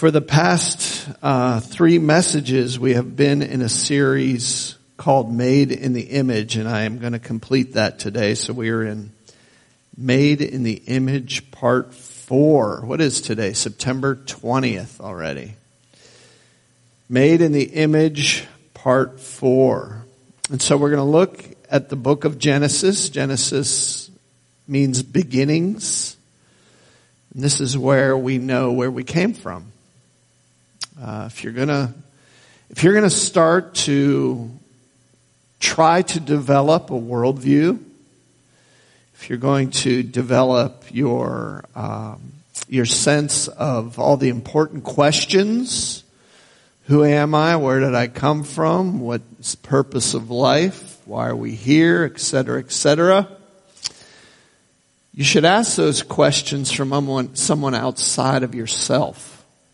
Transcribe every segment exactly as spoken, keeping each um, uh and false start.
For the past uh, three messages, we have been in a series called Made in the Image, and I am going to complete that today. So we are in Made in the Image Part four. What is today? September twentieth already. Made in the Image Part four. And so we're going to look at the book of Genesis. Genesis means beginnings. And this is where we know where we came from. Uh, if you're gonna, if you're gonna start to try to develop a worldview, if you're going to develop your um, your sense of all the important questions: who am I? Where did I come from? What's the purpose of life? Why are we here? Et cetera, et cetera. You should ask those questions from someone, someone outside of yourself.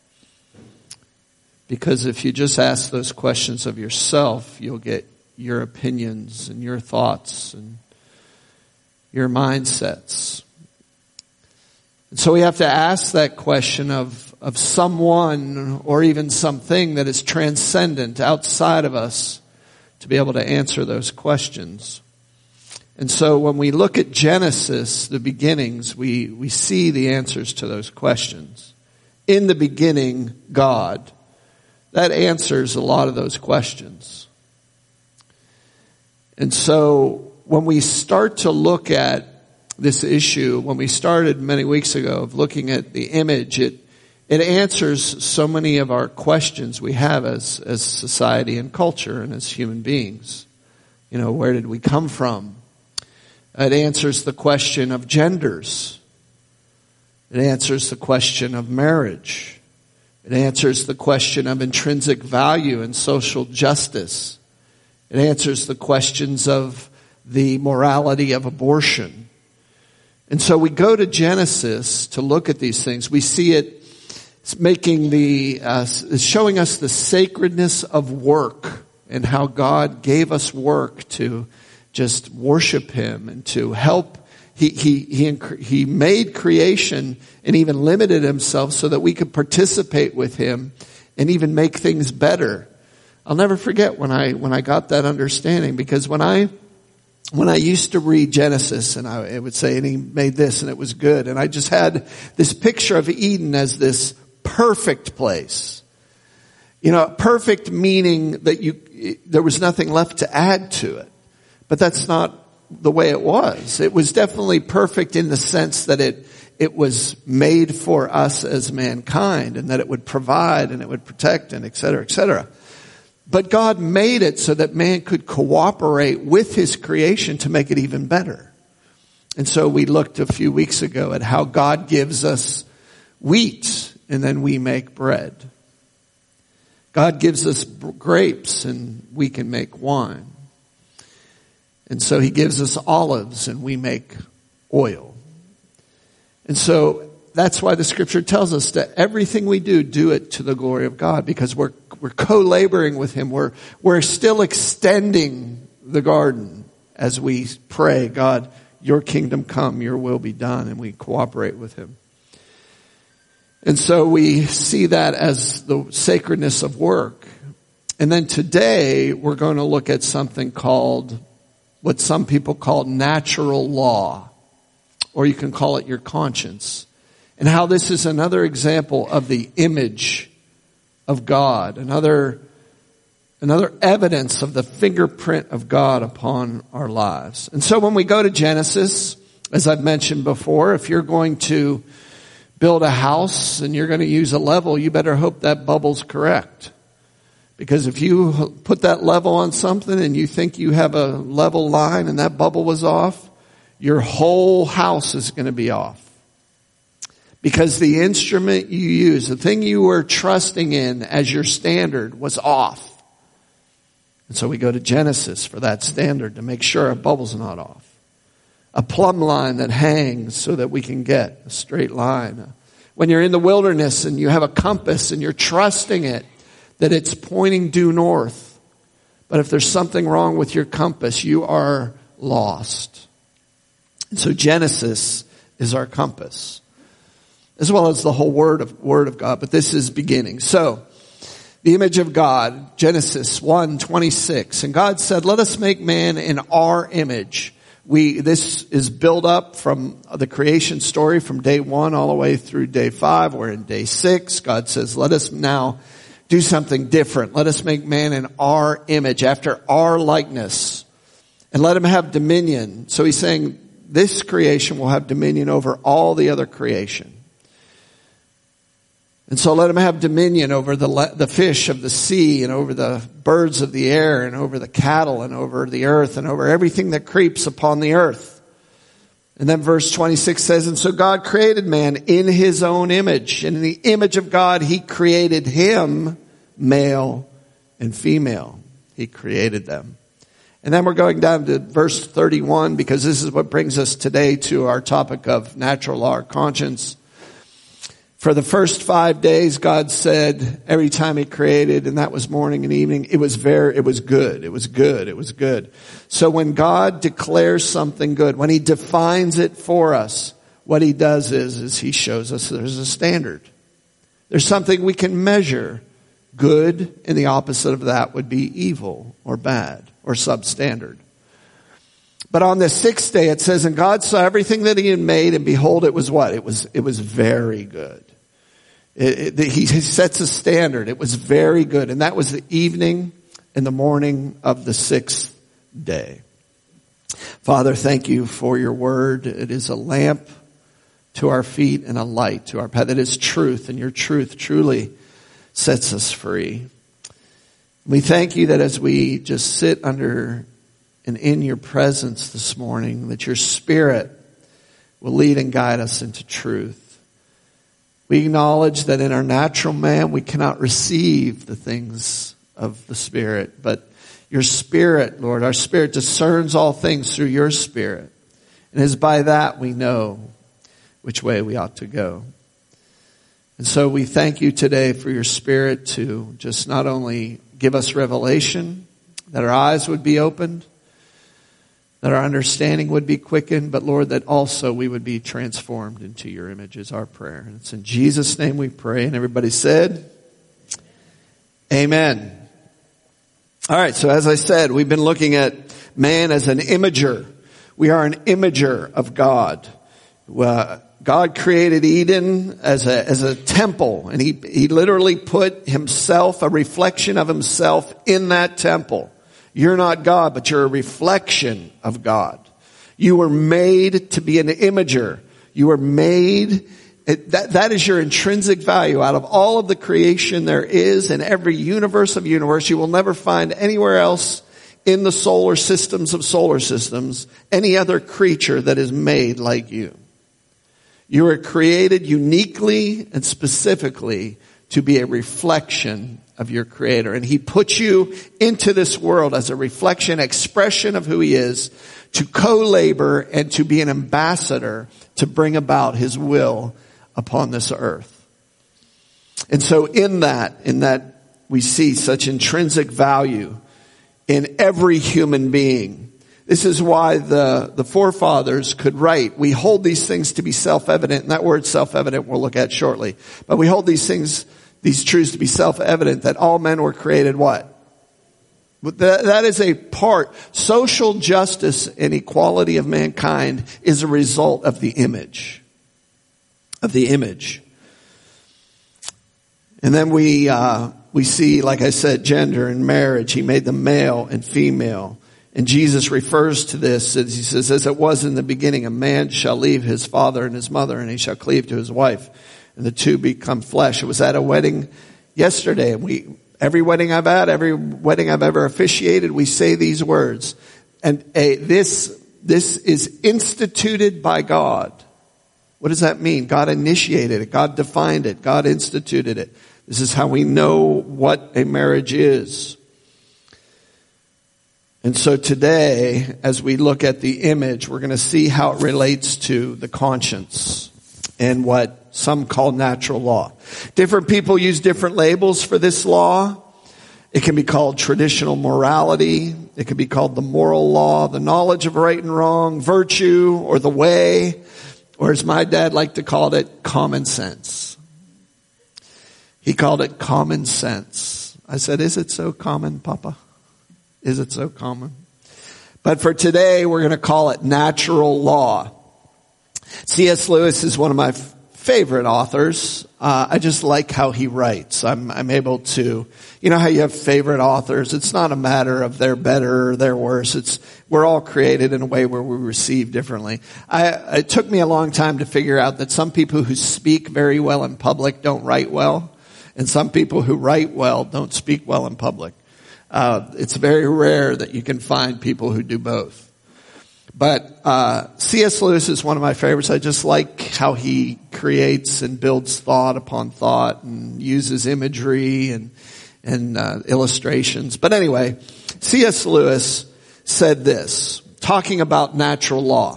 Because if you just ask those questions of yourself, you'll get your opinions and your thoughts and your mindsets. And so we have to ask that question of, of someone or even something that is transcendent outside of us to be able to answer those questions. And so when we look at Genesis, the beginnings, we, we see the answers to those questions. In the beginning, God. That answers a lot of those questions. And so when we start to look at this issue, when we started many weeks ago of looking at the image, it it answers so many of our questions we have as as society and culture and as human beings. You know, where did we come from? It answers the question of genders. It answers the question of marriage. It answers the question of intrinsic value and social justice. It answers the questions of the morality of abortion. And so we go to Genesis to look at these things. We see it making the, uh, showing us the sacredness of work and how God gave us work to just worship Him and to help. He, he, he, he made creation and even limited Himself so that we could participate with Him and even make things better. I'll never forget when I, when I got that understanding, because when I, when I used to read Genesis and I, it would say, and He made this and it was good. And I just had this picture of Eden as this perfect place. You know, perfect meaning that you, there was nothing left to add to it. But that's not the way it was. It was definitely perfect in the sense that it it was made for us as mankind, and that it would provide and it would protect and et cetera, et cetera. But God made it so that man could cooperate with His creation to make it even better. And so we looked a few weeks ago at how God gives us wheat and then we make bread. God gives us grapes and we can make wine. And so He gives us olives and we make oil. And so that's why the Scripture tells us that everything we do, do it to the glory of God, because we're we're co-laboring with Him. We're we're still extending the garden as we pray, God, Your kingdom come, Your will be done, and we cooperate with Him. And so we see that as the sacredness of work. And then today we're going to look at something called what some people call natural law, or you can call it your conscience, and how this is another example of the image of God, another, another evidence of the fingerprint of God upon our lives. And so when we go to Genesis, as I've mentioned before, if you're going to build a house and you're going to use a level, you better hope that bubble's correct. Because if you put that level on something and you think you have a level line and that bubble was off, your whole house is going to be off. Because the instrument you use, the thing you were trusting in as your standard, was off. And so we go to Genesis for that standard to make sure a bubble's not off. A plumb line that hangs so that we can get a straight line. When you're in the wilderness and you have a compass and you're trusting it, that it's pointing due north. But if there's something wrong with your compass, you are lost. And so Genesis is our compass. as well as the whole word of, word of God. But this is beginning. So, the image of God, Genesis one twenty-six. And God said, let us make man in our image. We, this is built up from the creation story from day one all the way through day five. We're in day six. God says, let us now do something different. Let us make man in our image, after our likeness, and let him have dominion. So he's saying this creation will have dominion over all the other creation. And so let him have dominion over the the fish of the sea and over the birds of the air and over the cattle and over the earth and over everything that creeps upon the earth. And then verse twenty-six says, and so God created man in his own image. And in the image of God, he created him, male and female. He created them. And then we're going down to verse thirty-one, because this is what brings us today to our topic of natural law or conscience. For the first five days, God said every time he created, and that was morning and evening, it was very, it was good. It was good. It was good. So when God declares something good, when he defines it for us, what he does is, is he shows us there's a standard. There's something we can measure. Good, and the opposite of that would be evil or bad or substandard. But on the sixth day, it says, and God saw everything that he had made, and behold, it was what? It was, it was very good. It, it, he sets a standard. It was very good. And that was the evening and the morning of the sixth day. Father, thank you for your word. It is a lamp to our feet and a light to our path. It is truth, and your truth truly sets us free. We thank you that as we just sit under and in your presence this morning, that your Spirit will lead and guide us into truth. We acknowledge that in our natural man we cannot receive the things of the Spirit, but your Spirit, Lord, our Spirit discerns all things through your Spirit. And it is by that we know which way we ought to go. And so we thank you today for your Spirit to just not only give us revelation, that our eyes would be opened, that our understanding would be quickened, but Lord, that also we would be transformed into your image is our prayer. And it's in Jesus' name we pray. And everybody said, amen. All right, so as I said, we've been looking at man as an imager. We are an imager of God. Uh, God created Eden as a, as a temple, and he, he literally put himself, a reflection of himself in that temple. You're not God, but you're a reflection of God. You were made to be an imager. You were made, it, that, that is your intrinsic value. Out of all of the creation there is in every universe of universe, you will never find anywhere else in the solar systems of solar systems any other creature that is made like you. You were created uniquely and specifically to be a reflection of your Creator. And he put you into this world as a reflection, expression of who he is, to co-labor and to be an ambassador to bring about his will upon this earth. And so in that, in that we see such intrinsic value in every human being. This is why the, the forefathers could write, we hold these things to be self-evident, and that word self-evident we'll look at shortly. But we hold these things These truths to be self-evident, that all men were created what? That, that is a part. Social justice and equality of mankind is a result of the image. Of the image. And then we, uh, we see, like I said, gender and marriage. He made them male and female. And Jesus refers to this as he says, as it was in the beginning, a man shall leave his father and his mother, and he shall cleave to his wife, and the two become flesh. It was at a wedding yesterday, and we, every wedding I've had, every wedding I've ever officiated, we say these words. And a, this, this is instituted by God. What does that mean? God initiated it. God defined it. God instituted it. This is how we know what a marriage is. And so today, as we look at the image, we're going to see how it relates to the conscience and what some call natural law. Different people use different labels for this law. It can be called traditional morality. It can be called the moral law, the knowledge of right and wrong, virtue, or the way, or as my dad liked to call it, common sense. He called it common sense. I said, is it so common, Papa? Is it so common? But for today, we're going to call it natural law. C S Lewis is one of my f- favorite authors. Uh, I just like how he writes. I'm, I'm able to, you know how you have favorite authors? It's not a matter of they're better or they're worse. It's, we're all created in a way where we receive differently. I, it took me a long time to figure out that some people who speak very well in public don't write well, and some people who write well don't speak well in public. Uh, it's very rare that you can find people who do both. But uh C S Lewis is one of my favorites. I just like how he creates and builds thought upon thought and uses imagery and and uh, illustrations. But anyway, C S Lewis said this, talking about natural law.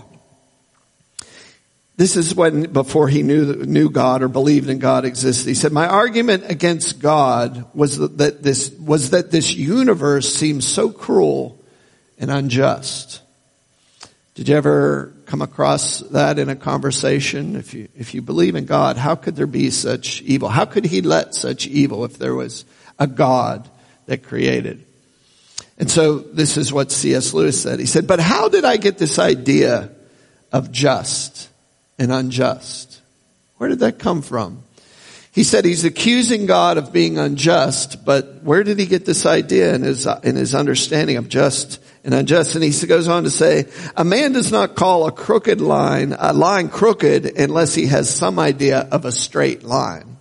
This is when, before he knew knew God or believed in God existed. He said, "My argument against God was that this was that this universe seems so cruel and unjust." Did you ever come across that in a conversation? If you, if you believe in God, how could there be such evil? How could he let such evil if there was a God that created? And so this is what C S Lewis said. He said, "But how did I get this idea of just and unjust? Where did that come from?" He said he's accusing God of being unjust, but where did he get this idea in his, in his understanding of just and unjust? And he goes on to say, "A man does not call a crooked line, a line crooked unless he has some idea of a straight line."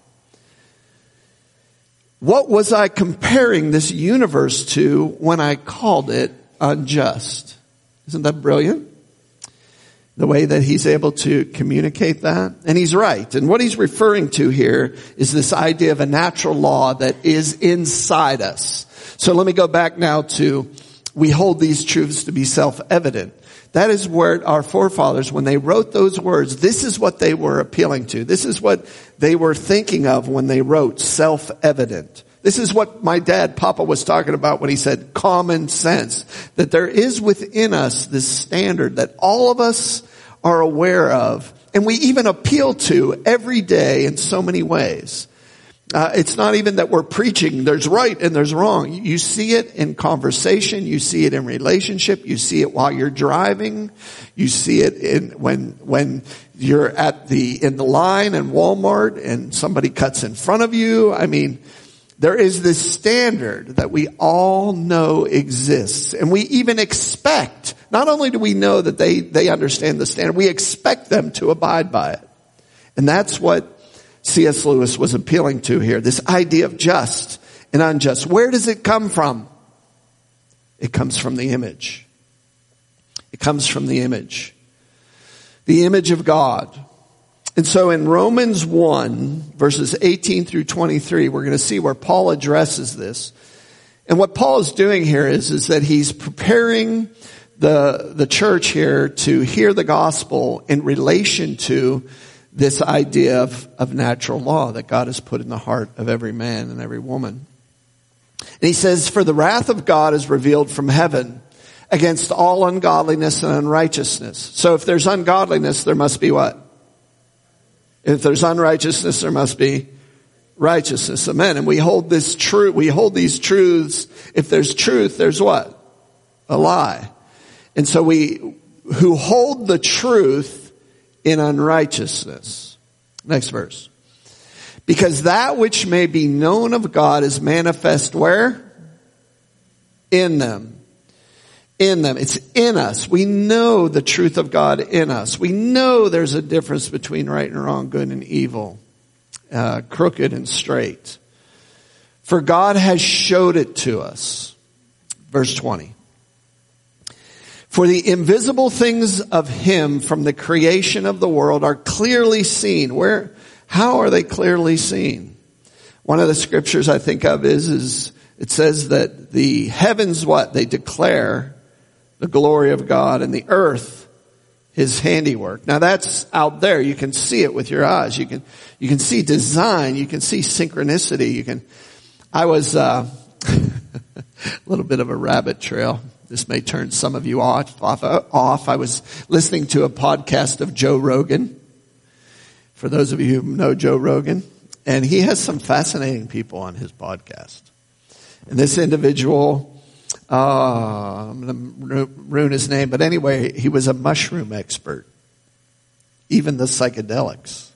What was I comparing this universe to when I called it unjust? Isn't that brilliant? The way that he's able to communicate that. And he's right. And what he's referring to here is this idea of a natural law that is inside us. So let me go back now to, we hold these truths to be self-evident. That is where our forefathers, when they wrote those words, this is what they were appealing to. This is what they were thinking of when they wrote self-evident. This is what my dad, Papa, was talking about when he said common sense. That there is within us this standard that all of us are aware of, and we even appeal to every day in so many ways. Uh, it's not even that we're preaching there's right and there's wrong. You see it in conversation. You see it in relationship. You see it while you're driving. You see it in when when you're at the in the line in Walmart and somebody cuts in front of you. I mean, there is this standard that we all know exists, and we even expect, not only do we know that they, they understand the standard, we expect them to abide by it. And that's what C S Lewis was appealing to here, this idea of just and unjust. Where does it come from? It comes from the image. It comes from the image. The image of God. And so in Romans one, verses eighteen through twenty-three, we're going to see where Paul addresses this. And what Paul is doing here is, is that he's preparing the, the church here to hear the gospel in relation to this idea of, of natural law that God has put in the heart of every man and every woman. And he says, "For the wrath of God is revealed from heaven against all ungodliness and unrighteousness." So if there's ungodliness, there must be what? If there's unrighteousness, there must be righteousness. Amen. And we hold this truth, we hold these truths. If there's truth, there's what? A lie. And so we, who hold the truth in unrighteousness. Next verse. "Because that which may be known of God is manifest where? In them. In them. It's in us. We know the truth of God in us. We know there's a difference between right and wrong, good and evil, uh, crooked and straight. For God has showed it to us." Verse twenty. "For the invisible things of him from the creation of the world are clearly seen." Where, how are they clearly seen? One of the scriptures I think of is, is it says that the heavens, what? They declare the glory of God, and the earth his handiwork. Now that's out there. You can see it with your eyes. You can, you can see design. You can see synchronicity. You can, I was, uh, a little bit of a rabbit trail. This may turn some of you off, off, off. I was listening to a podcast of Joe Rogan. for those of you who know Joe Rogan. And he has some fascinating people on his podcast. And this individual, uh, I'm going to ruin his name, but anyway, he was a mushroom expert. Even the psychedelics.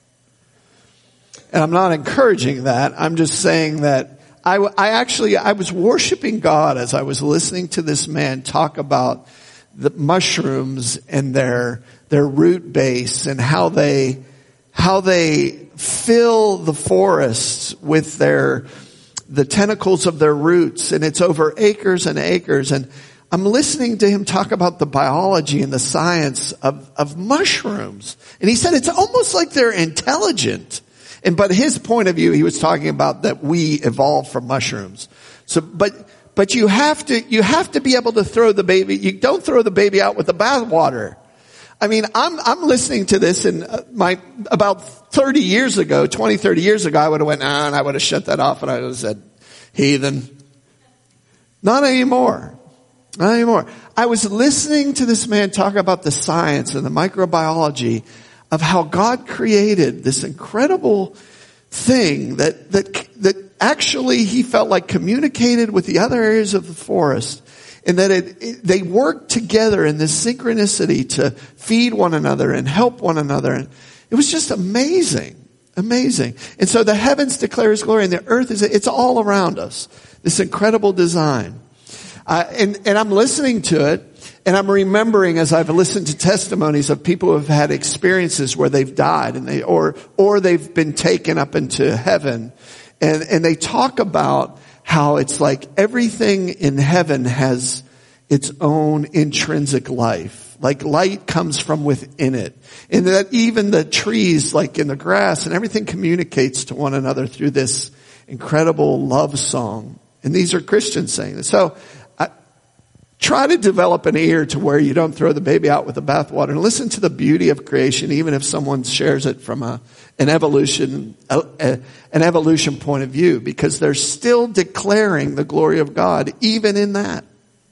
And I'm not encouraging that. I'm just saying that I, I actually, I was worshiping God as I was listening to this man talk about the mushrooms and their, their root base and how they, how they fill the forests with their, the tentacles of their roots, and it's over acres and acres. And I'm listening to him talk about the biology and the science of, of mushrooms. And he said it's almost like they're intelligent. And, but his point of view, he was talking about that we evolved from mushrooms. So, but, but you have to, you have to be able to throw the baby, you don't throw the baby out with the bathwater. I mean, I'm, I'm listening to this and my, about thirty years ago, twenty, thirty years ago, I would have went, ah, and I would have shut that off and I would have said, heathen. Not anymore. Not anymore. I was listening to this man talk about the science and the microbiology of how God created this incredible thing that, that, that actually he felt like communicated with the other areas of the forest. And that it, it, they worked together in this synchronicity to feed one another and help one another. And it was just amazing, amazing. And so the heavens declare his glory and the earth is, it's all around us. This incredible design. Uh, and, and I'm listening to it and I'm remembering as I've listened to testimonies of people who have had experiences where they've died and they, or, or they've been taken up into heaven. And, and they talk about how it's like everything in heaven has its own intrinsic life. Like light comes from within it. And that even the trees, like in the grass and everything communicates to one another through this incredible love song. And these are Christians saying this. So I try to develop an ear to where you don't throw the baby out with the bathwater and listen to the beauty of creation, even if someone shares it from a an evolution, a, a, an evolution point of view, because they're still declaring the glory of God, even in that.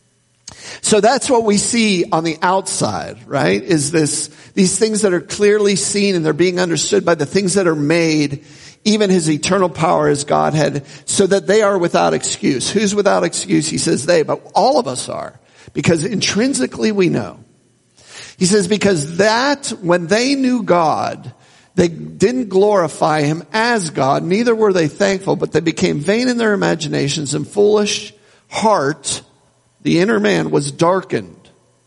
So that's what we see on the outside, right? Is this, these things that are clearly seen and they're being understood by the things that are made, even his eternal power as Godhead, so that they are without excuse. Who's without excuse? He says they, but all of us are, because intrinsically we know. He says, because that, when they knew God, they didn't glorify him as God, neither were they thankful, but they became vain in their imaginations and foolish heart, the inner man, was darkened.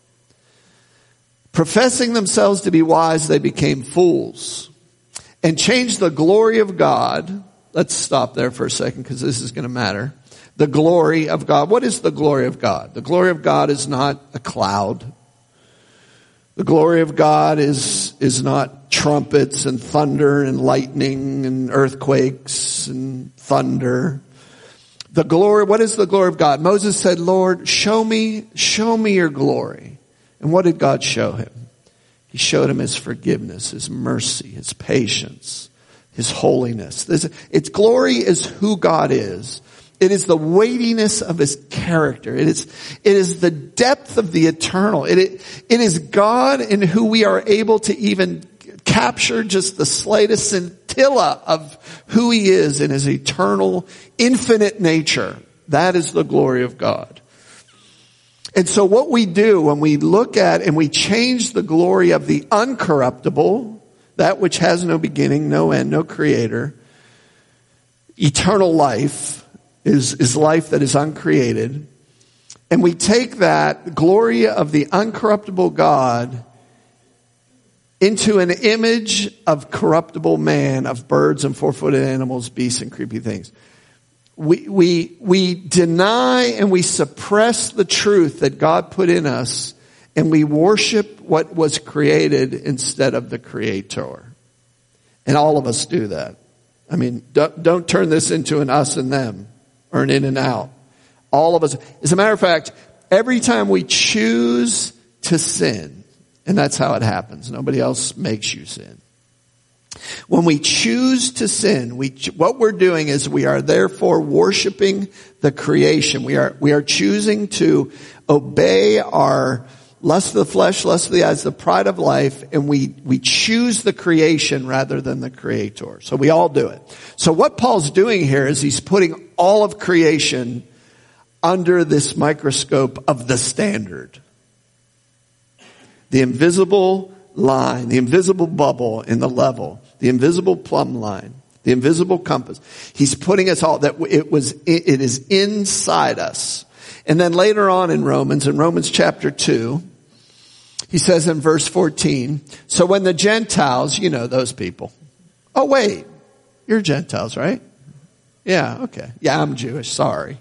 Professing themselves to be wise, they became fools and changed the glory of God. Let's stop there for a second because this is going to matter. The glory of God. What is the glory of God? The glory of God is not a cloud. The glory of God is, is not trumpets and thunder and lightning and earthquakes and thunder. The glory, what is the glory of God? Moses said, Lord, show me, show me your glory. And what did God show him? He showed him his forgiveness, his mercy, his patience, his holiness. Its glory is who God is. It is the weightiness of his character. It is, it is the depth of the eternal. It, it, it is God in who we are able to even capture just the slightest scintilla of who he is in his eternal, infinite nature. That is the glory of God. And so what we do when we look at and we change the glory of the uncorruptible, that which has no beginning, no end, no creator, eternal life, is, is life that is uncreated. And we take that glory of the uncorruptible God into an image of corruptible man, of birds and four-footed animals, beasts and creepy things. We, we, we deny and we suppress the truth that God put in us, and we worship what was created instead of the Creator. And all of us do that. I mean, don't, don't turn this into an us and them or an in and out. All of us. As a matter of fact, every time we choose to sin, and that's how it happens. Nobody else makes you sin. When we choose to sin, we, what we're doing is we are therefore worshiping the creation. We are, we are choosing to obey our, lust of the flesh, lust of the eyes, the pride of life, and we, we choose the creation rather than the creator. So we all do it. So what Paul's doing here is he's putting all of creation under this microscope of the standard. The invisible line, the invisible bubble in the level, the invisible plumb line, the invisible compass. He's putting us all, that it was, it is inside us. And then later on in Romans, in Romans chapter two, he says in verse fourteen, so when the Gentiles, you know those people. Oh wait, you're Gentiles, right? Yeah, okay. Yeah, I'm Jewish, sorry.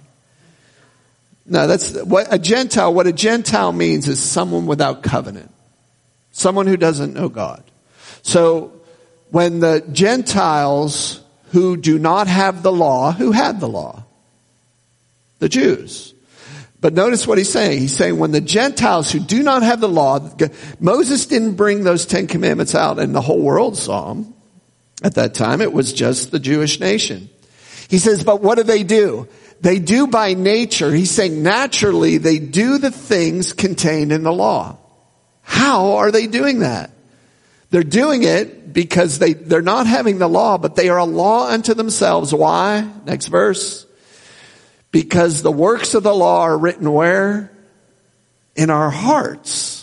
No, that's what a Gentile, what a Gentile means is someone without covenant. Someone who doesn't know God. So when the Gentiles who do not have the law, who had the law? The Jews. But notice what he's saying. He's saying when the Gentiles who do not have the law, Moses didn't bring those Ten Commandments out and the whole world saw them. At that time, it was just the Jewish nation. He says, but what do they do? They do by nature. He's saying naturally they do the things contained in the law. How are they doing that? They're doing it because they, they're not having the law, but they are a law unto themselves. Why? Next verse. Because the works of the law are written where? In our hearts.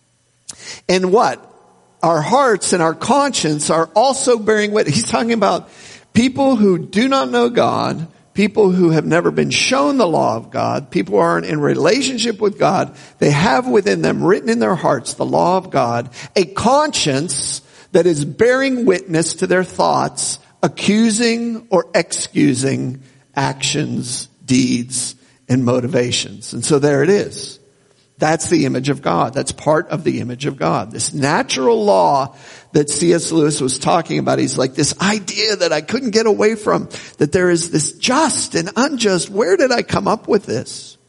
And what? Our hearts and our conscience are also bearing witness. He's talking about people who do not know God, people who have never been shown the law of God, people who aren't in relationship with God. They have within them, written in their hearts, the law of God, a conscience that is bearing witness to their thoughts, accusing or excusing actions, deeds, and motivations. And so there it is. That's the image of God. That's part of the image of God. This natural law that C S Lewis was talking about. He's like, this idea that I couldn't get away from, that there is this just and unjust. Where did I come up with this?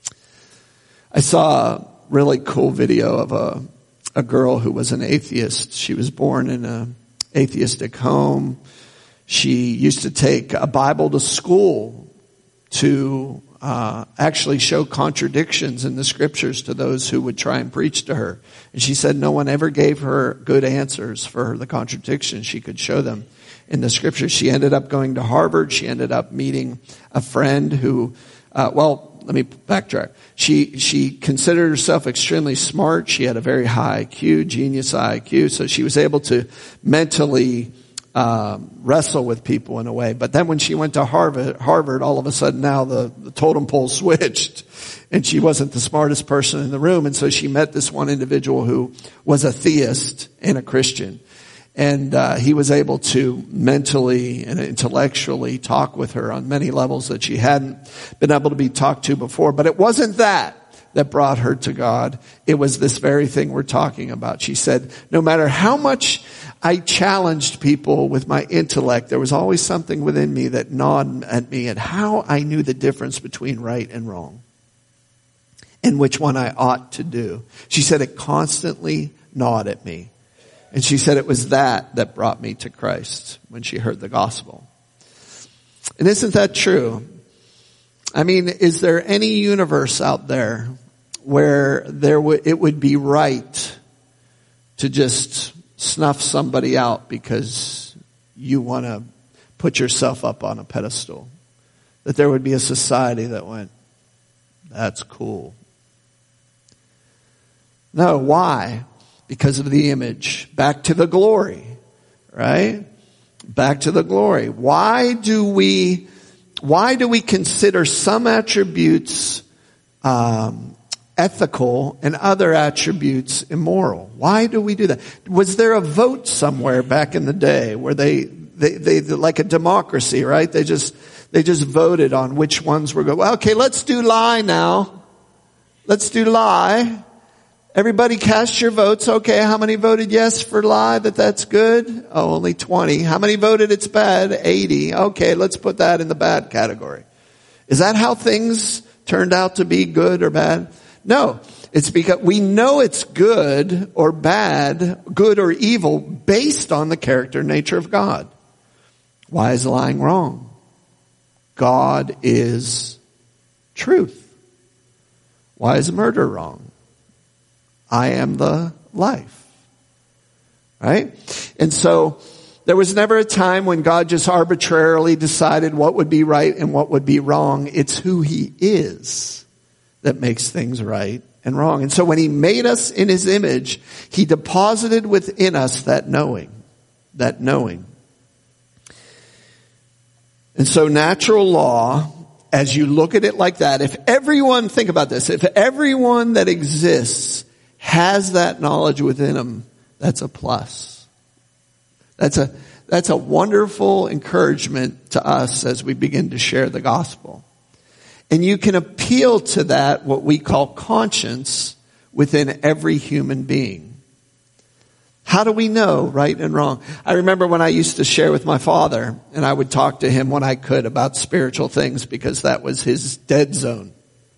I saw a really cool video of a, a girl who was an atheist. She was born in an atheistic home. She used to take a Bible to school to Uh, actually show contradictions in the scriptures to those who would try and preach to her. And she said no one ever gave her good answers for the contradictions. She could show them in the scriptures. She ended up going to Harvard. She ended up meeting a friend who, uh, well, let me backtrack. She, she considered herself extremely smart. She had a very high I Q, genius I Q. So she was able to mentally Um, wrestle with people in a way. But then when she went to Harvard, Harvard, all of a sudden now the, the totem pole switched and she wasn't the smartest person in the room. And so she met this one individual who was a theist and a Christian. And, uh, he was able to mentally and intellectually talk with her on many levels that she hadn't been able to be talked to before. But it wasn't that that brought her to God. It was this very thing we're talking about. She said, no matter how much I challenged people with my intellect, there was always something within me that gnawed at me at how I knew the difference between right and wrong and which one I ought to do. She said it constantly gnawed at me. And she said it was that that brought me to Christ when she heard the gospel. And isn't that true? I mean, is there any universe out there where there would, it would be right to just snuff somebody out because you want to put yourself up on a pedestal? That there would be a society that went, that's cool. No, why? Because of the image. Back to the glory, right? Back to the glory. Why do we, why do we consider some attributes, um, ethical and other attributes immoral? Why do we do that? Was there a vote somewhere back in the day where they, they, they, like a democracy, right? They just, they just voted on which ones were good. Well, okay, let's do lie now. Let's do lie. Everybody cast your votes. Okay, how many voted yes for lie, that that's good? Oh, only twenty. How many voted it's bad? eighty. Okay, let's put that in the bad category. Is that how things turned out to be, good or bad? No, it's because we know it's good or bad, good or evil, based on the character and nature of God. Why is lying wrong? God is truth. Why is murder wrong? I am the life. Right? And so there was never a time when God just arbitrarily decided what would be right and what would be wrong. It's who he is that makes things right and wrong. And so when he made us in his image, he deposited within us that knowing, that knowing. And so natural law, as you look at it like that, if everyone, think about this, if everyone that exists has that knowledge within them, that's a plus. That's a, that's a wonderful encouragement to us as we begin to share the gospel. And you can appeal to that, what we call conscience, within every human being. How do we know right and wrong? I remember when I used to share with my father, and I would talk to him when I could about spiritual things because that was his dead zone.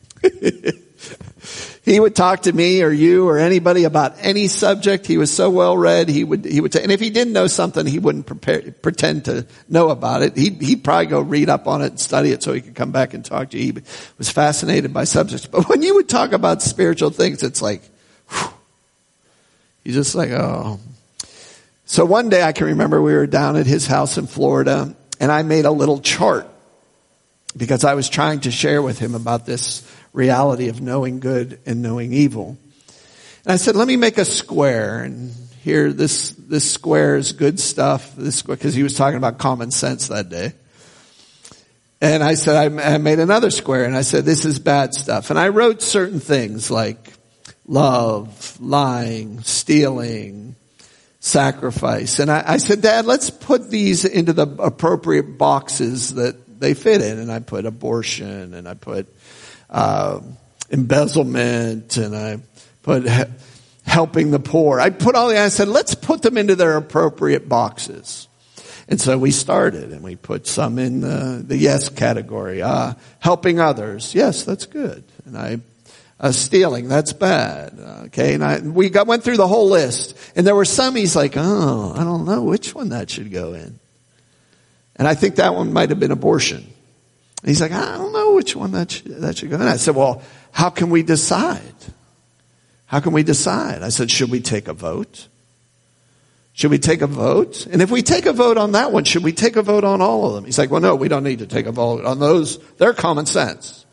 He would talk to me or you or anybody about any subject. He was so well read. He would, he would, t- and if he didn't know something, he wouldn't prepare, pretend to know about it. He'd, he'd probably go read up on it and study it so he could come back and talk to you. He was fascinated by subjects. But when you would talk about spiritual things, it's like, whew, you're just like, oh. So one day I can remember we were down at his house in Florida and I made a little chart because I was trying to share with him about this reality of knowing good and knowing evil. And I said, let me make a square, and here this, this square is good stuff, this square, because he was talking about common sense that day. And I said, I, I made another square, and I said, this is bad stuff. And I wrote certain things like love, lying, stealing, sacrifice. And I, I said, Dad, let's put these into the appropriate boxes that they fit in. And I put abortion, and I put Uh, embezzlement, and I put he- helping the poor. I put all the, I said, let's put them into their appropriate boxes. And so we started, and we put some in the, the yes category. Uh, helping others. Yes, that's good. And I, uh, stealing, that's bad. Okay. And I, we got, went through the whole list, and there were some he's like, oh, I don't know which one that should go in. And I think that one might have been abortion. And he's like, I don't know which one that should, that should go in. I said, well, how can we decide? How can we decide? I said, should we take a vote? Should we take a vote? And if we take a vote on that one, should we take a vote on all of them? He's like, well, no, we don't need to take a vote on those. They're common sense.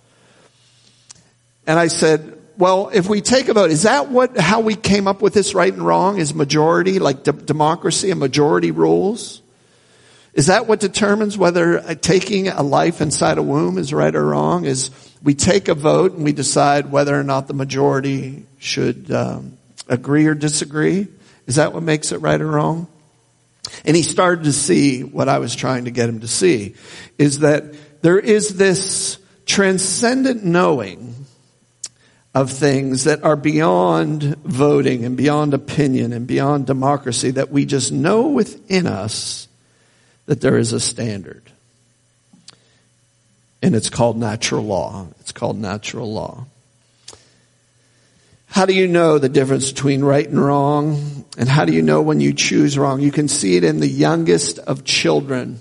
And I said, well, if we take a vote, is that what, how we came up with this right and wrong? Is majority, like d- democracy, a majority rules? Is that what determines whether taking a life inside a womb is right or wrong? Is we take a vote and we decide whether or not the majority should um, agree or disagree? Is that what makes it right or wrong? And he started to see what I was trying to get him to see, is that there is this transcendent knowing of things that are beyond voting and beyond opinion and beyond democracy, that we just know within us that there is a standard. And it's called natural law. It's called natural law. How do you know the difference between right and wrong? And how do you know when you choose wrong? You can see it in the youngest of children.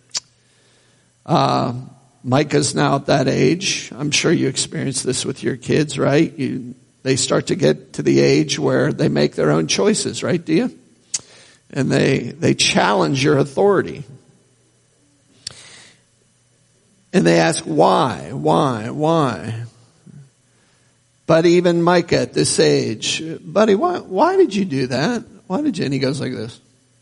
Uh, Micah's now at that age. I'm sure you experience this with your kids, right? You, they start to get to the age where they make their own choices, right? Do you? And they, they challenge your authority. And they ask, why, why, why? But even Micah at this age, buddy, why, why did you do that? Why did you? And he goes like this.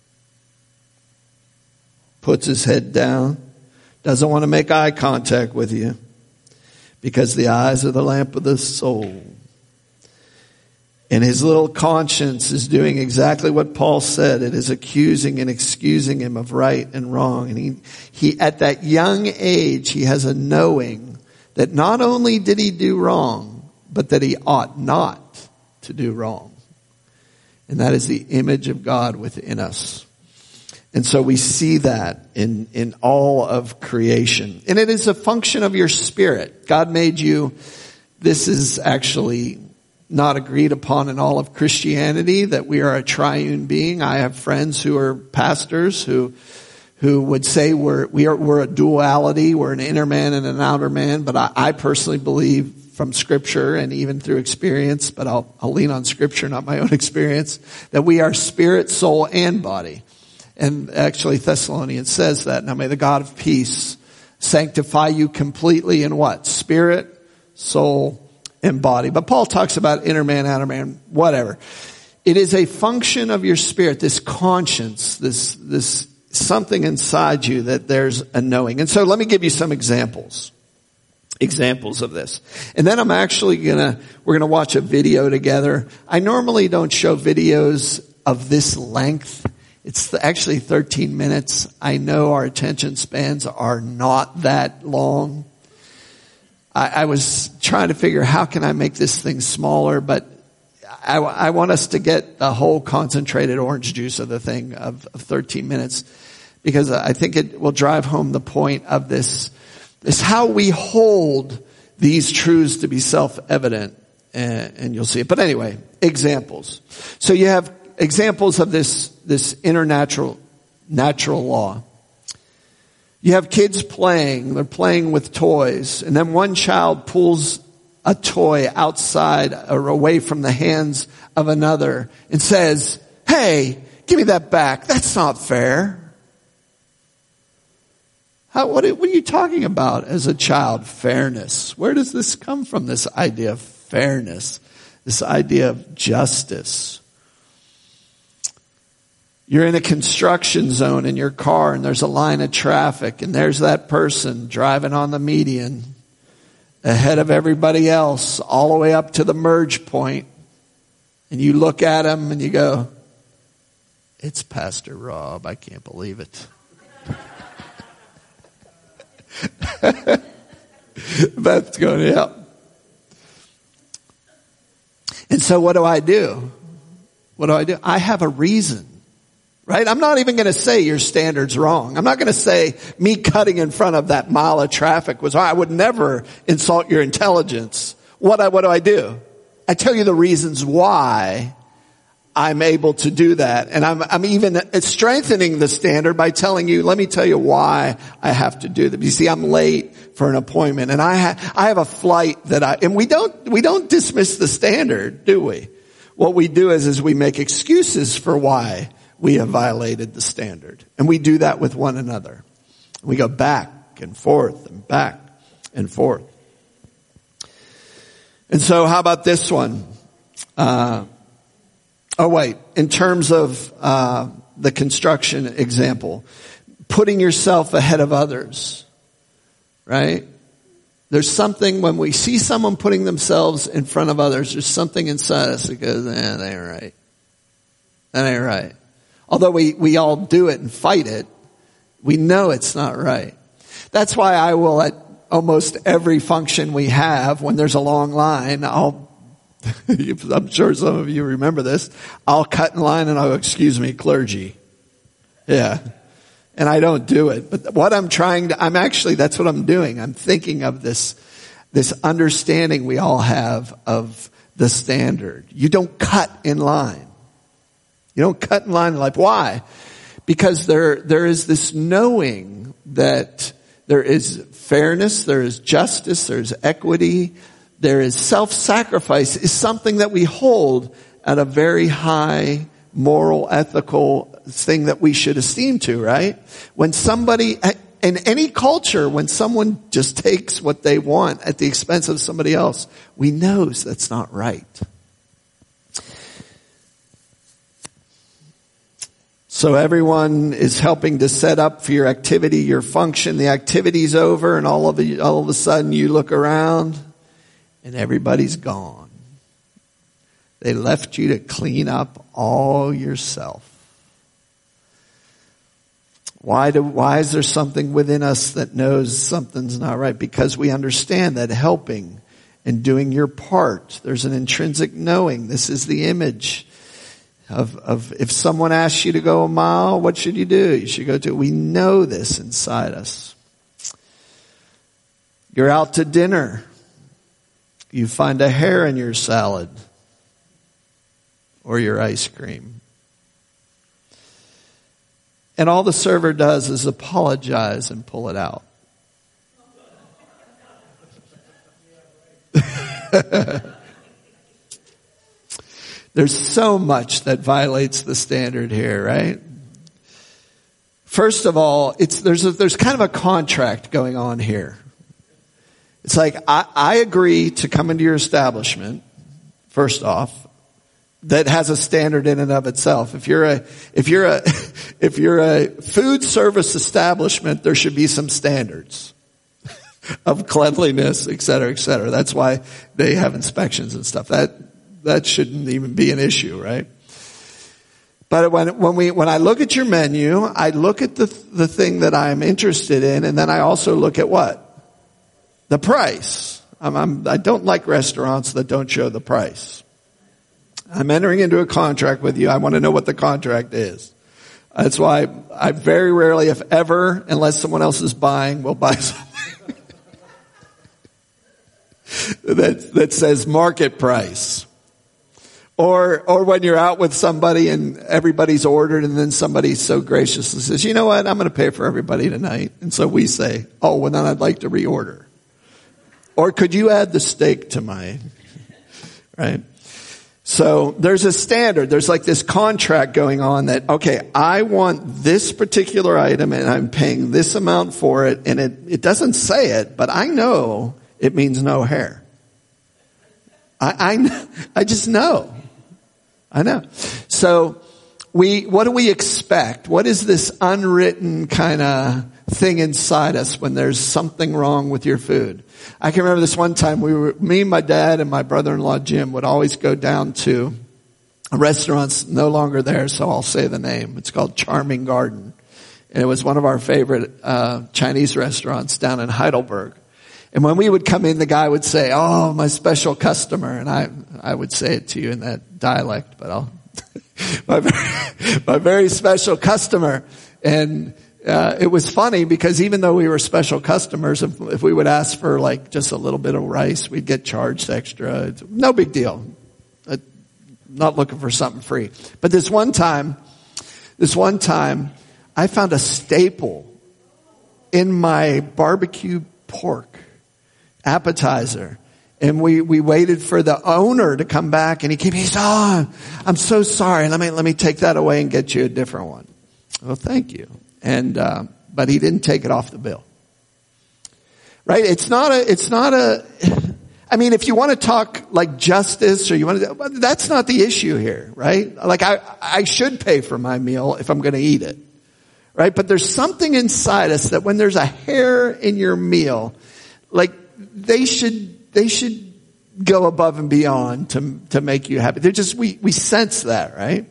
Puts his head down. Doesn't want to make eye contact with you. Because the eyes are the lamp of the soul. And his little conscience is doing exactly what Paul said. It is accusing and excusing him of right and wrong. And he, he, at that young age, he has a knowing that not only did he do wrong, but that he ought not to do wrong. And that is the image of God within us. And so we see that in, in all of creation. And it is a function of your spirit. God made you. This is actually not agreed upon in all of Christianity, that we are a triune being. I have friends who are pastors who who would say we're we are we're a duality, we're an inner man and an outer man, but I, I personally believe from Scripture and even through experience, but I'll, I'll lean on Scripture, not my own experience, that we are spirit, soul, and body. And actually Thessalonians says that. Now may the God of peace sanctify you completely in what? Spirit, soul, and body. But Paul talks about inner man, outer man, whatever. It is a function of your spirit, this conscience, this, this something inside you that there's a knowing. And so let me give you some examples. Examples of this. And then I'm actually gonna, we're gonna watch a video together. I normally don't show videos of this length. It's actually thirteen minutes. I know our attention spans are not that long. I, I was trying to figure how can I make this thing smaller, but I, I want us to get the whole concentrated orange juice of the thing of, of thirteen minutes, because I think it will drive home the point of this. This how we hold these truths to be self-evident, and, and you'll see it. But anyway, examples. So you have examples of this, this inner natural, natural law. You have kids playing, they're playing with toys, and then one child pulls a toy outside or away from the hands of another and says, "Hey, give me that back. That's not fair." How, what, what are you talking about as a child? Fairness. Where does this come from, this idea of fairness? This idea of justice? You're in a construction zone in your car and there's a line of traffic and there's that person driving on the median ahead of everybody else all the way up to the merge point. And you look at him and you go, "It's Pastor Rob. I can't believe it." That's going to help. And so what do I do? What do I do? I have a reason, right? I'm not even going to say your standard's wrong. I'm not going to say me cutting in front of that mile of traffic was, I would never insult your intelligence. What I, what do I do? I tell you the reasons why I'm able to do that. And I'm, I'm even strengthening the standard by telling you, let me tell you why I have to do that. You see, I'm late for an appointment and I ha- I have a flight that I, and we don't, we don't dismiss the standard, do we? What we do is, is we make excuses for why we have violated the standard. And we do that with one another. We go back and forth and back and forth. And so how about this one? Uh, Oh wait, in terms of uh the construction example, putting yourself ahead of others, right? There's something when we see someone putting themselves in front of others, there's something inside us that goes, eh, that ain't right. That ain't right. Although we, we all do it and fight it, we know it's not right. That's why I will, at almost every function we have, when there's a long line, I'll I'm sure some of you remember this. I'll cut in line and I'll go, "Excuse me, clergy." Yeah. And I don't do it. But what I'm trying to, I'm actually, that's what I'm doing. I'm thinking of this, this understanding we all have of the standard. You don't cut in line. You don't cut in line in life. Why? Because there, there is this knowing that there is fairness, there is justice, there's equity, there is self-sacrifice is something that we hold at a very high moral, ethical thing that we should esteem to, right? When somebody, in any culture, when someone just takes what they want at the expense of somebody else, we know that's not right. So everyone is helping to set up for your activity, your function. The activity's over and all of a, all of a sudden you look around and everybody's gone. They left you to clean up all yourself. Why do, why is there something within us that knows something's not right? Because we understand that helping and doing your part, there's an intrinsic knowing. This is the image of, of if someone asks you to go a mile, what should you do? You should go to, we know this inside us. You're out to dinner. You find a hair in your salad or your ice cream. And all the server does is apologize and pull it out. There's so much that violates the standard here, right? First of all, it's, there's a, there's kind of a contract going on here. It's like, I, I agree to come into your establishment, first off, that has a standard in and of itself. If you're a, if you're a, if you're a food service establishment, there should be some standards of cleanliness, et cetera, et cetera. That's why they have inspections and stuff. That, that shouldn't even be an issue, right? But when, when we, when I look at your menu, I look at the, the thing that I'm interested in, and then I also look at what? The price. I'm, I'm, I don't like restaurants that don't show the price. I'm entering into a contract with you. I want to know what the contract is. That's why I very rarely, if ever, unless someone else is buying, will buy something that, that says market price. Or, or when you're out with somebody and everybody's ordered and then somebody so graciously says, you know what, I'm going to pay for everybody tonight. And so we say, oh, well then I'd like to reorder. Or could you add the steak to my, right? So there's a standard. There's like this contract going on that, okay, I want this particular item and I'm paying this amount for it. And it, it doesn't say it, but I know it means no hair. I, I, I just know. I know. So we, what do we expect? What is this unwritten kind of thing inside us when there's something wrong with your food? I can remember this one time we were, me, my dad, and my brother-in-law Jim would always go down to a restaurant's no longer there, so I'll say the name. It's called Charming Garden. And it was one of our favorite, uh, Chinese restaurants down in Heidelberg. And when we would come in, the guy would say, oh, my special customer. And I, I would say it to you in that dialect, but I'll, my, very, my very special customer. And, uh, it was funny because even though we were special customers, if, if we would ask for like just a little bit of rice, we'd get charged extra. It's no big deal. I'm not looking for something free. But this one time, this one time, I found a staple in my barbecue pork appetizer. And we, we waited for the owner to come back and he came, he said, oh, I'm so sorry. Let me, let me take that away and get you a different one. Well, thank you. And, uh, but he didn't take it off the bill. Right? It's not a, it's not a, I mean, if you want to talk like justice or you want to, that's not the issue here, right? Like I, I should pay for my meal if I'm going to eat it. Right? But there's something inside us that when there's a hair in your meal, like, they should, they should go above and beyond to, to make you happy. They're just, we, we sense that, right?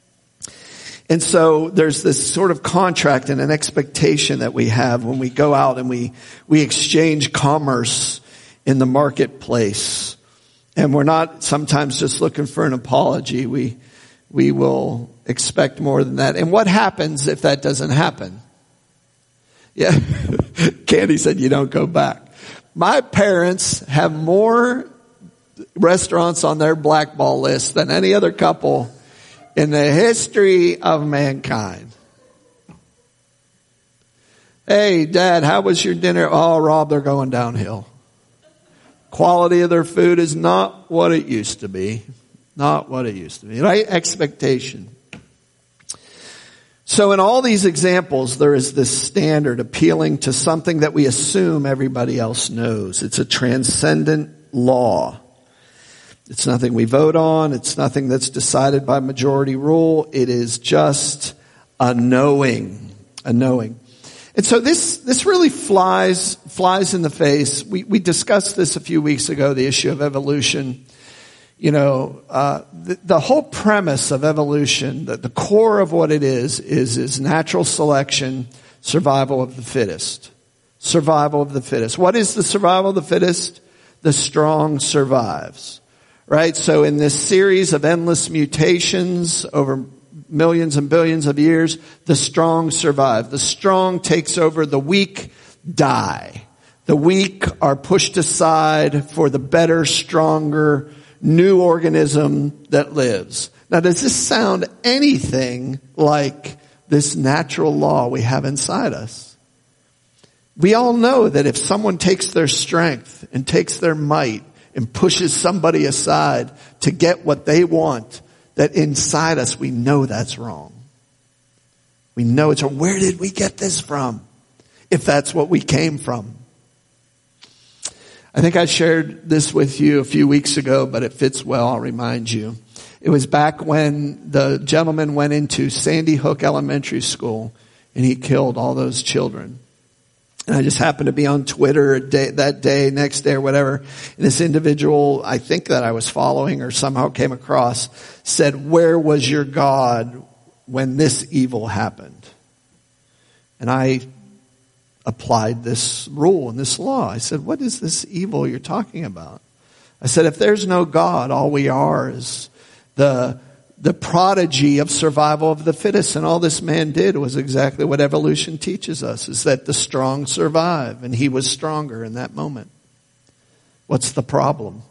And so there's this sort of contract and an expectation that we have when we go out and we, we exchange commerce in the marketplace. And we're not sometimes just looking for an apology. We, we will expect more than that. And what happens if that doesn't happen? Yeah. Candy said you don't go back. My parents have more restaurants on their blackball list than any other couple in the history of mankind. Hey, Dad, how was your dinner? Oh, Rob, they're going downhill. Quality of their food is not what it used to be. Not what it used to be. Right? Expectation. So in all these examples, there is this standard appealing to something that we assume everybody else knows. It's a transcendent law. It's nothing we vote on. It's nothing that's decided by majority rule. It is just a knowing, a knowing. And so this, this really flies, flies in the face. We, we discussed this a few weeks ago, the issue of evolution. You know, uh, the, the whole premise of evolution, the, the core of what it is, is, is natural selection, survival of the fittest. Survival of the fittest. What is the survival of the fittest? The strong survives. Right? So in this series of endless mutations over millions and billions of years, the strong survive. The strong takes over, the weak die. The weak are pushed aside for the better, stronger, new organism that lives. Now, does this sound anything like this natural law we have inside us? We all know that if someone takes their strength and takes their might and pushes somebody aside to get what they want, that inside us we know that's wrong. We know it's wrong. Where did we get this from? If that's what we came from. I think I shared this with you a few weeks ago, but it fits well. I'll remind you. It was back when the gentleman went into Sandy Hook Elementary School and he killed all those children. And I just happened to be on Twitter a day, that day, next day or whatever. And this individual, I think that I was following or somehow came across, said, "Where was your God when this evil happened?" And I applied this rule and this law. I said, "What is this evil you're talking about?" I said, if there's no God, all we are is the the prodigy of survival of the fittest. And all this man did was exactly what evolution teaches us, is that the strong survive. And he was stronger in that moment. What's the problem?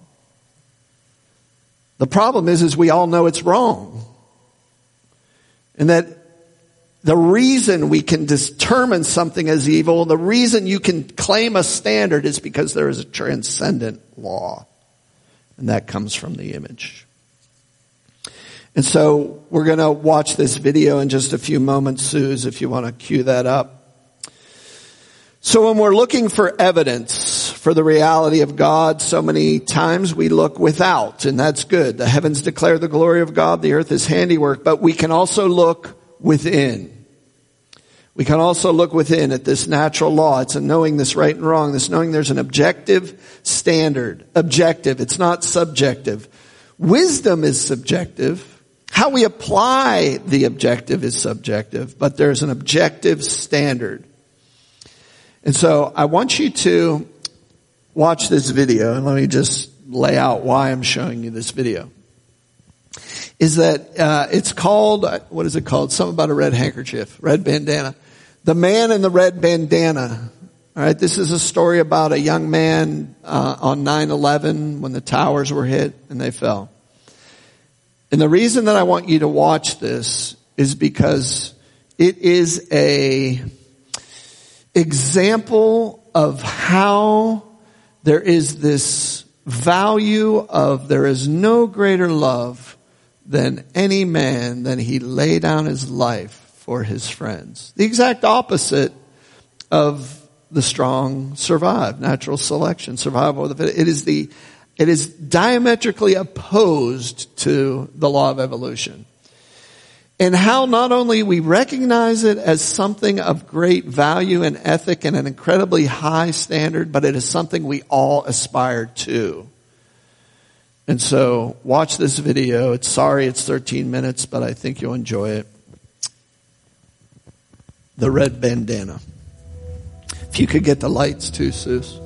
The problem is, is we all know it's wrong. And that the reason we can determine something as evil, the reason you can claim a standard, is because there is a transcendent law. And that comes from the image. And so we're going to watch this video in just a few moments, Suze, if you want to cue that up. So when we're looking for evidence for the reality of God, so many times we look without, and that's good. The heavens declare the glory of God, the earth is handiwork, but we can also look within. We can also look within at this natural law. It's a knowing this right and wrong, this knowing there's an objective standard. Objective, it's not subjective. Wisdom is subjective. How we apply the objective is subjective, but there's an objective standard. And so I want you to watch this video, and let me just lay out why I'm showing you this video. Is that uh, it's called, what is it called? Something about a red handkerchief, red bandana. The Man in the Red Bandana. All right, this is a story about a young man uh, on nine eleven when the towers were hit and they fell. And the reason that I want you to watch this is because it is a example of how there is this value of there is no greater love than any man than he lay down his life for his friends. The exact opposite of the strong survive, natural selection, survival of the fittest. It is the It is diametrically opposed to the law of evolution. And how not only we recognize it as something of great value and ethic and an incredibly high standard, but it is something we all aspire to. And so watch this video. It's sorry it's thirteen minutes, but I think you'll enjoy it. The Red Bandana. If you could get the lights too, Suze.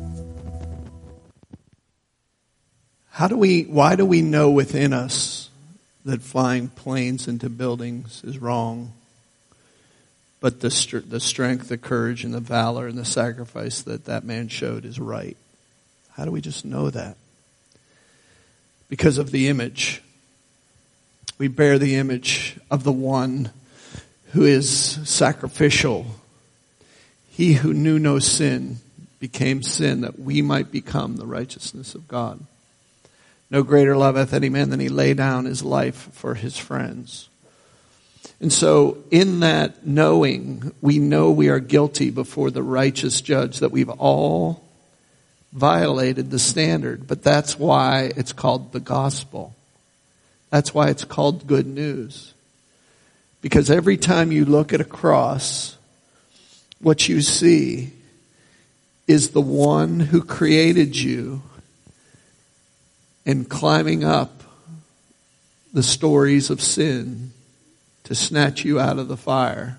How do we, why do we know within us that flying planes into buildings is wrong, but the, the strength, the courage, and the valor and the sacrifice that that man showed is right? How do we just know that? Because of the image. We bear the image of the one who is sacrificial. He who knew no sin became sin that we might become the righteousness of God. No greater love hath any man than he lay down his life for his friends. And so in that knowing, we know we are guilty before the righteous judge, that we've all violated the standard. But that's why it's called the gospel. That's why it's called good news. Because every time you look at a cross, what you see is the one who created you and climbing up the stories of sin to snatch you out of the fire.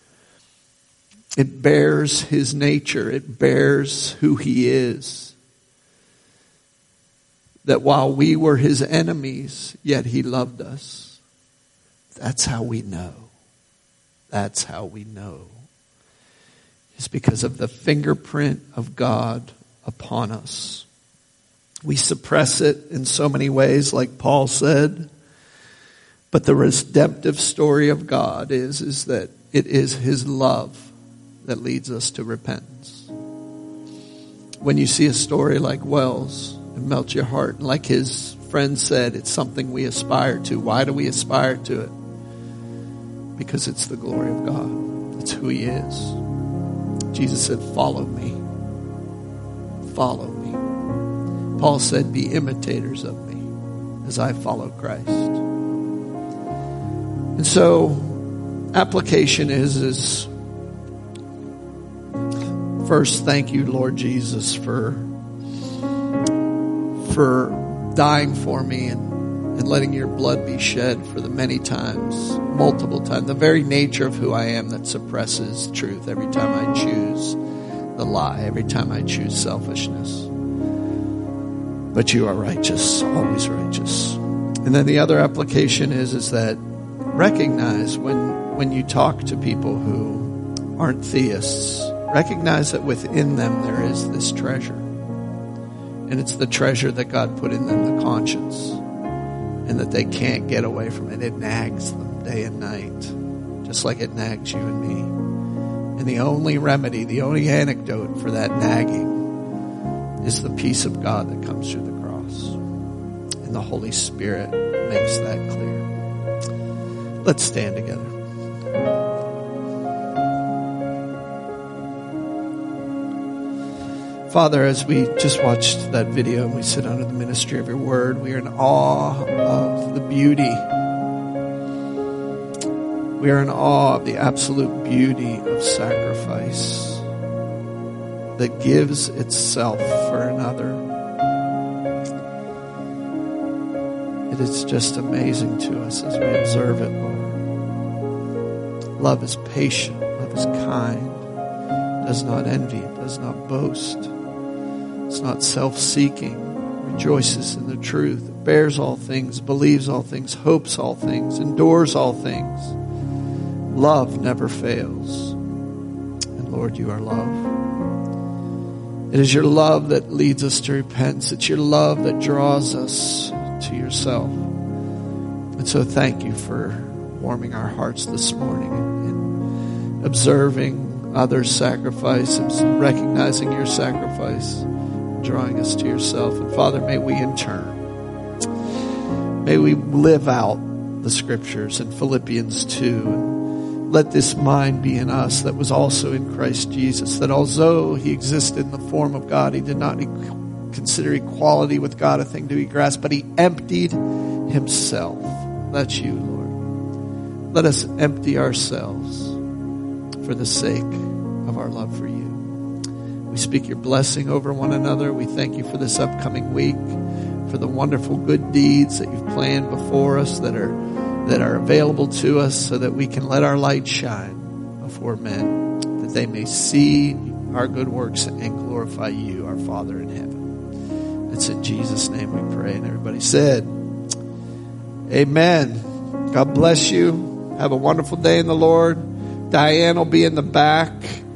It bears his nature. It bears who he is. That while we were his enemies, yet he loved us. That's how we know. That's how we know. It's because of the fingerprint of God upon us. We suppress it in so many ways, like Paul said. But the redemptive story of God is, is that it is his love that leads us to repentance. When you see a story like Wells, and melt your heart. And like his friend said, it's something we aspire to. Why do we aspire to it? Because it's the glory of God. It's who he is. Jesus said, follow me. Follow me. Paul said, be imitators of me as I follow Christ. And so, application is, is first, thank you, Lord Jesus, for, for dying for me and, and letting your blood be shed for the many times, multiple times, the very nature of who I am that suppresses truth every time I choose the lie, every time I choose selfishness. But you are righteous, always righteous. And then the other application is, is that recognize when, when you talk to people who aren't theists, recognize that within them there is this treasure. And it's the treasure that God put in them, the conscience. And that they can't get away from it. It nags them day and night, just like it nags you and me. And the only remedy, the only antidote for that nagging is the peace of God that comes through the cross. And the Holy Spirit makes that clear. Let's stand together. Father, as we just watched that video and we sit under the ministry of your word, we are in awe of the beauty. We are in awe of the absolute beauty of sacrifice that gives itself for another. It is just amazing to us as we observe it, Lord. Love is patient, love is kind, does not envy, it does not boast. It's not self-seeking, rejoices in the truth, it bears all things, believes all things, hopes all things, endures all things. Love never fails. And Lord, you are love. It is your love that leads us to repentance. It's your love that draws us to yourself. And so thank you for warming our hearts this morning and observing others' sacrifice, recognizing your sacrifice, drawing us to yourself. And Father, may we in turn, may we live out the scriptures in Philippians two. And let this mind be in us that was also in Christ Jesus, that although he existed in the form of God, he did not consider equality with God a thing to be grasped, but he emptied himself. That's you, Lord. Let us empty ourselves for the sake of our love for you. We speak your blessing over one another. We thank you for this upcoming week, for the wonderful good deeds that you've planned before us that are that are available to us so that we can let our light shine before men, that they may see our good works and glorify you, our Father in heaven. It's in Jesus' name we pray. And everybody said, amen. God bless you. Have a wonderful day in the Lord. Diane will be in the back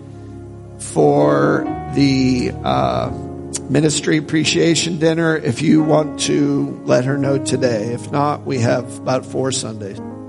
for the uh, ministry appreciation dinner if you want to let her know today. If not, we have about four Sundays.